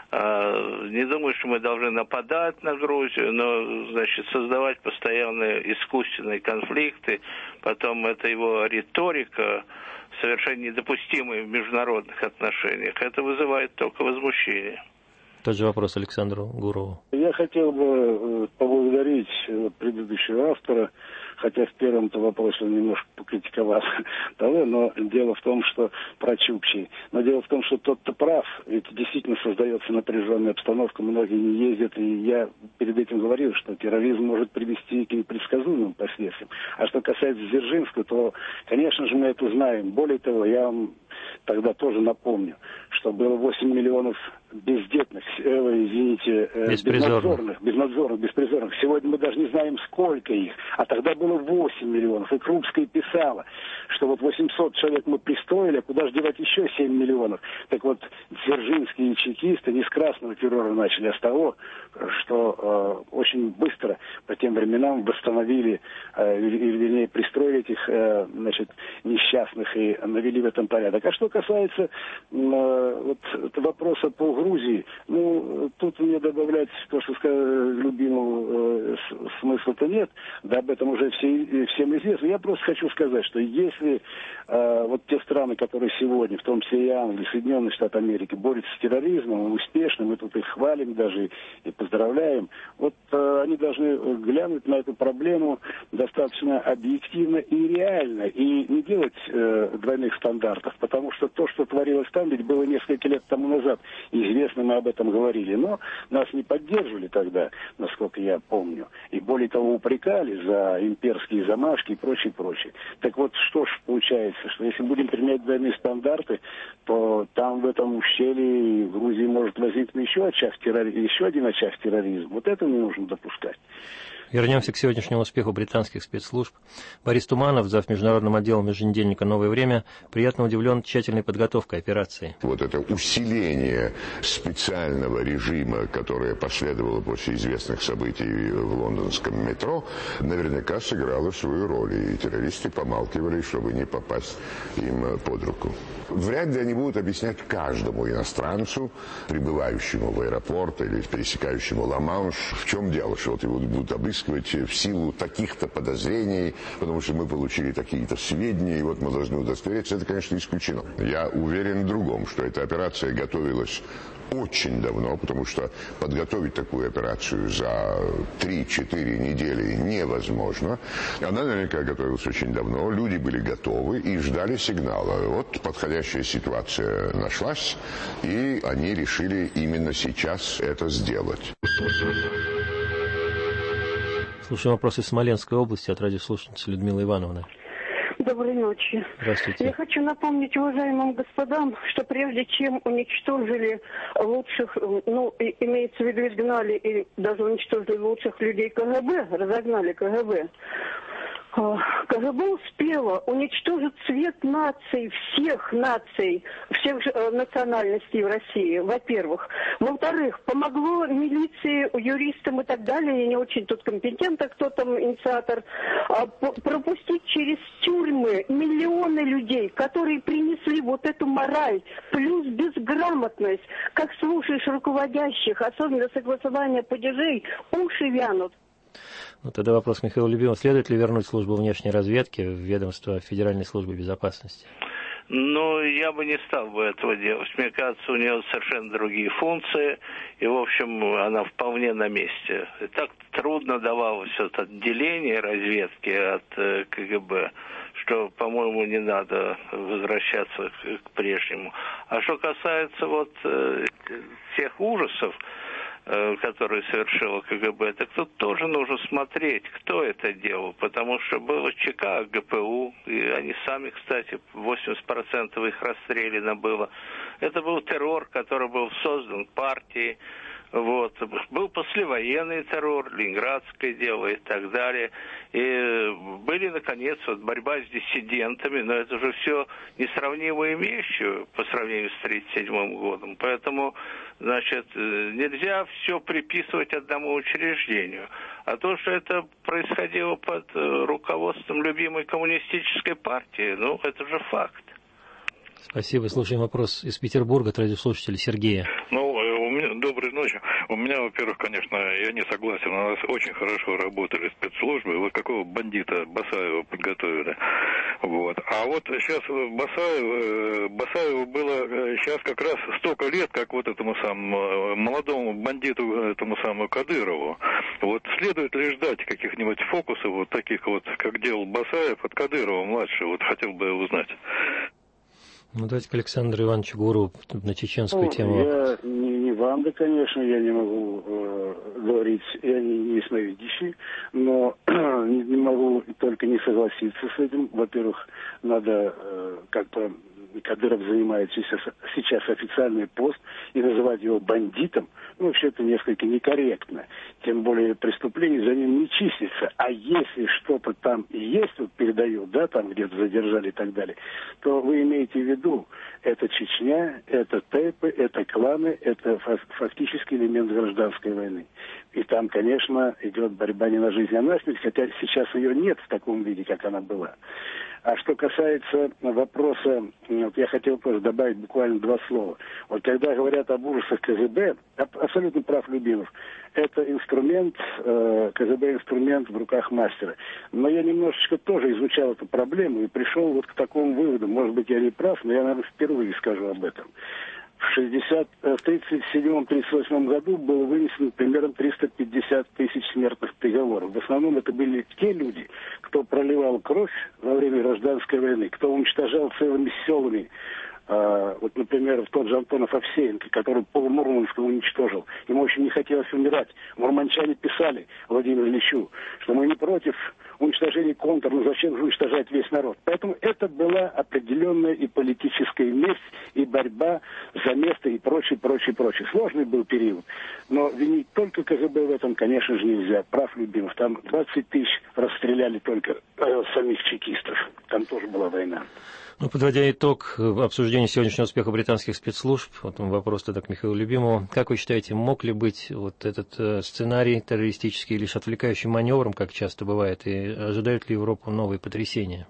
Не думаю, что мы должны нападать на Грузию, но, значит, создавать постоянные искусственные конфликты. Потом это его риторика, совершенно недопустимая в международных отношениях. Это вызывает только возмущение. Тот же вопрос Александру Гурову. Я хотел бы поблагодарить предыдущего автора, хотя в первом-то вопросе он немножко покритиковал того, но дело в том, что про чукчи. Но дело в том, что тот-то прав, ведь действительно создается напряженная обстановка, многие не ездят, и я перед этим говорил, что терроризм может привести к непредсказуемым последствиям. А что касается Дзержинского, то, конечно же, мы это знаем. Более того, я вам тогда тоже напомню, что было восемь миллионов бездетных, э, извините, э, безнадзорных, безнадзорных, беспризорных. Сегодня мы даже не знаем, сколько их. А тогда было восемь миллионов. И Крупская писала, что вот восемьсот человек мы пристроили, а куда же девать еще семь миллионов? Так вот, дзержинские чекисты не с красного террора начали, а с того, что э, очень быстро по тем временам восстановили, э, или, вернее, пристроили этих э, значит, несчастных и навели в этом порядок. А что касается э, вот, вопроса по Грузии, ну, тут мне добавлять то, что сказал любимому, э, смысла-то нет, да об этом уже все, всем известно. Я просто хочу сказать, что если э, вот те страны, которые сегодня, в том числе и Англия, Соединенные Штаты Америки, борются с терроризмом, успешно, мы тут их хвалим даже и поздравляем, вот э, они должны глянуть на эту проблему достаточно объективно и реально, и не делать э, двойных стандартов, потому что то, что творилось там, ведь было несколько лет тому назад, известно, мы об этом говорили, но нас не поддерживали тогда, насколько я помню, и более того упрекали за имперские замашки и прочее, прочее. Так вот, что ж получается, что если будем применять двойные стандарты, то там в этом ущелье в Грузии может возникнуть еще, очаг террори... еще один очаг терроризма. Вот это не нужно допускать. Вернемся к сегодняшнему успеху британских спецслужб. Борис Туманов, зав. Международным отделом еженедельника «Новое время», приятно удивлен тщательной подготовкой операции. Вот это усиление специального режима, которое последовало после известных событий в лондонском метро, наверняка сыграло свою роль. И террористы помалкивали, чтобы не попасть им под руку. Вряд ли они будут объяснять каждому иностранцу, прибывающему в аэропорт или пересекающему Ла-Манш, в чем дело, что вот его будут обыскивать в силу таких-то подозрений, потому что мы получили такие-то сведения, и вот мы должны удостовериться. Это, конечно, исключено. Я уверен в другом, что эта операция готовилась очень давно, потому что подготовить такую операцию за три-четыре недели невозможно. Она наверняка готовилась очень давно, люди были готовы и ждали сигнала. Вот подходящая ситуация нашлась, и они решили именно сейчас это сделать. Слушаем вопрос из Смоленской области от радиослушательницы Людмилы Ивановны. Доброй ночи. Здравствуйте. Я хочу напомнить уважаемым господам, что прежде чем уничтожили лучших, ну, имеется в виду, изгнали и даже уничтожили лучших людей КГБ, разогнали КГБ, КГБ успела уничтожить цвет наций, всех наций, всех национальностей в России, во-первых. Во-вторых, помогло милиции, юристам и так далее, я не очень тут компетентна, кто там инициатор, пропустить через тюрьмы миллионы людей, которые принесли вот эту мораль, плюс безграмотность. Как слушаешь руководящих, особенно согласования падежей, уши вянут. Ну, тогда вопрос Михаила Любимова. Следует ли вернуть службу внешней разведки в ведомство Федеральной службы безопасности? Ну, я бы не стал бы этого делать. Мне кажется, у нее совершенно другие функции, и, в общем, она вполне на месте. И так трудно давалось от отделения разведки от э, КГБ, что, по-моему, не надо возвращаться к, к прежнему. А что касается вот э, всех ужасов, которые совершило КГБ, так тут тоже нужно смотреть, кто это делал, потому что было ЧК, ГПУ, и они сами, кстати, восемьдесят процентов их расстреляно было. Это был террор, который был создан партией, вот. Был послевоенный террор, Ленинградское дело и так далее. И были, наконец, вот борьба с диссидентами, но это же все несравнимые вещи по сравнению с тысяча девятьсот тридцать седьмым годом. Поэтому, значит, нельзя все приписывать одному учреждению. А то, что это происходило под руководством любимой коммунистической партии, ну, это же факт. Спасибо. Слушаем вопрос из Петербурга от радиослушателя Сергея. Ну, у меня, доброй ночи. У меня, во-первых, конечно, я не согласен. У нас очень хорошо работали спецслужбы. Вот какого бандита Басаева подготовили. Вот. А вот сейчас Басаев, Басаеву было сейчас как раз столько лет, как вот этому самому молодому бандиту, этому самому Кадырову. Вот следует ли ждать каких-нибудь фокусов, вот таких вот, как делал Басаев от Кадырова-младшего? Вот хотел бы узнать. Ну, давайте к Александру Ивановичу Гуру на чеченскую ну, тему. Я не, не вам, да, конечно, я не могу э, говорить, я не, не ясновидящий, но не, не могу только не согласиться с этим. Во-первых, надо э, как-то... Кадыров занимает сейчас, сейчас официальный пост, и называть его бандитом, ну, вообще это несколько некорректно. Тем более преступление за ним не числится. А если что-то там и есть, вот передают, да, там где-то задержали и так далее, то вы имеете в виду, это Чечня, это тэпы, это кланы, это фактически элемент гражданской войны. И там, конечно, идет борьба не на жизнь, а на смерть, хотя сейчас ее нет в таком виде, как она была. А что касается вопроса, вот я хотел тоже добавить буквально два слова. Вот когда говорят об ужасах КГБ, абсолютно прав Любимов, это инструмент, КГБ инструмент в руках мастера. Но я немножечко тоже изучал эту проблему и пришел вот к такому выводу. Может быть, я не прав, но я, наверное, впервые скажу об этом. В тридцать седьмом — тридцать восьмом году было вынесено примерно триста пятьдесят тысяч смертных приговоров. В основном это были те люди, кто проливал кровь во время гражданской войны, кто уничтожал целыми селами. Uh, вот, например, тот же Антонов Овсеенко, который полмурманска уничтожил. Ему очень не хотелось умирать. Мурманчане писали Владимиру Ильичу, что мы не против уничтожения контура, но зачем же уничтожать весь народ. Поэтому это была определенная и политическая месть, и борьба за место, и прочее, прочее, прочее. Сложный был период. Но винить только КГБ в этом, конечно же, нельзя. Прав Любимов. Там двадцать тысяч расстреляли только э, самих чекистов. Там тоже была война. Ну, подводя итог обсуждения сегодняшнего успеха британских спецслужб, вот вопрос тогда к Михаилу Любимову. Как вы считаете, мог ли быть вот этот э, сценарий террористический лишь отвлекающим маневром, как часто бывает, и ожидают ли Европу новые потрясения?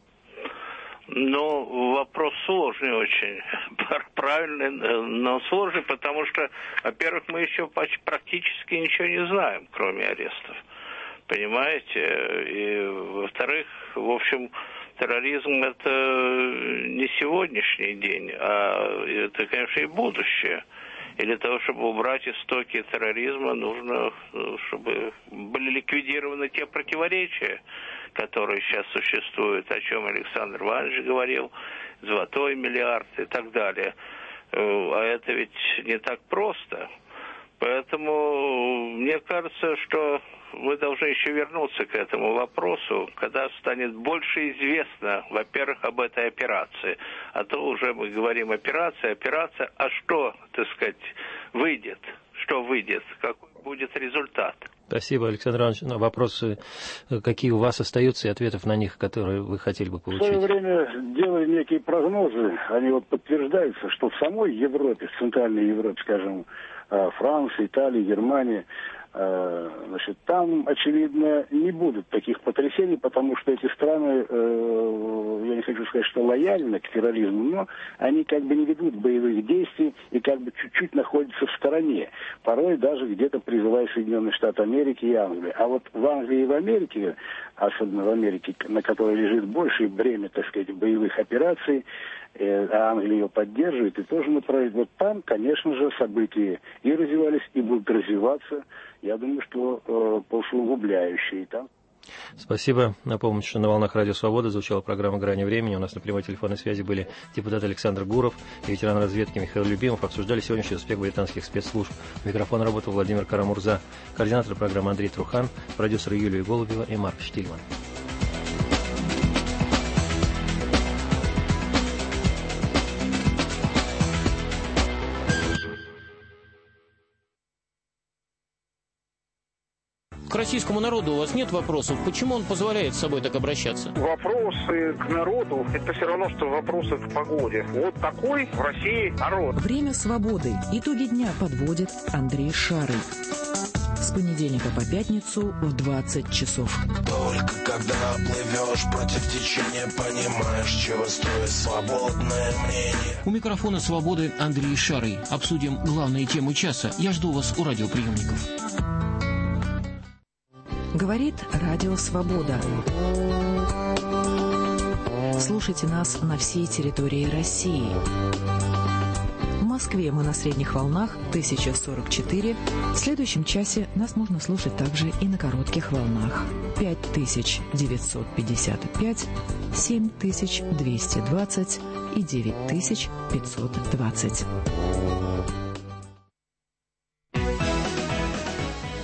Ну, вопрос сложный очень, правильный, но сложный, потому что, во-первых, мы еще практически ничего не знаем, кроме арестов, понимаете, и, во-вторых, в общем, терроризм — это не сегодняшний день, а это, конечно, и будущее. И для того, чтобы убрать истоки терроризма, нужно, чтобы были ликвидированы те противоречия, которые сейчас существуют, о чем Александр Иванович говорил, золотой миллиард и так далее. А это ведь не так просто. Поэтому мне кажется, что мы должны еще вернуться к этому вопросу, когда станет больше известно, во-первых, об этой операции. А то уже мы говорим операция, операция, а что, так сказать, выйдет? Что выйдет? Какой будет результат? Спасибо, Александр Иванович. Вопросы, какие у вас остаются, и ответов на них, которые вы хотели бы получить? В свое время делали некие прогнозы, они вот подтверждаются, что в самой Европе, в Центральной Европе, скажем, Франция, Италия, Германия, значит, там, очевидно, не будут таких потрясений, потому что эти страны, я не хочу сказать, что лояльны к терроризму, но они как бы не ведут боевых действий и как бы чуть-чуть находятся в стороне, порой даже где-то призывая Соединенные Штаты Америки и Англию. А вот в Англии и в Америке, особенно в Америке, на которой лежит большее бремя, так сказать, боевых операций, а Англия ее поддерживает и тоже направляет. Вот там, конечно же, события и развивались, и будут развиваться, я думаю, что э, поусугубляющие там. Спасибо. Напомню, что на волнах Радио Свобода звучала программа «Грани времени». У нас на прямой телефонной связи были депутат Александр Гуров и ветеран разведки Михаил Любимов. Обсуждали сегодняшний успех британских спецслужб. У микрофона работал Владимир Карамурза, координатор программы Андрей Трухан, продюсеры Юлия Голубева и Марк Штильман. К российскому народу у вас нет вопросов? Почему он позволяет с собой так обращаться? Вопросы к народу – это все равно, что вопросы к погоде. Вот такой в России народ. Время свободы. Итоги дня подводит Андрей Шарый. С понедельника по пятницу в двадцать часов. Только когда плывешь против течения, понимаешь, чего стоит свободное мнение. У микрофона «Свободы» Андрей Шарый. Обсудим главные темы часа. Я жду вас у радиоприемников. Говорит Радио Свобода. Слушайте нас на всей территории России. В Москве мы на средних волнах тысяча сорок четыре. В следующем часе нас можно слушать также и на коротких волнах. пять тысяч девятьсот пятьдесят пять, семь тысяч двести двадцать и девять тысяч пятьсот двадцать.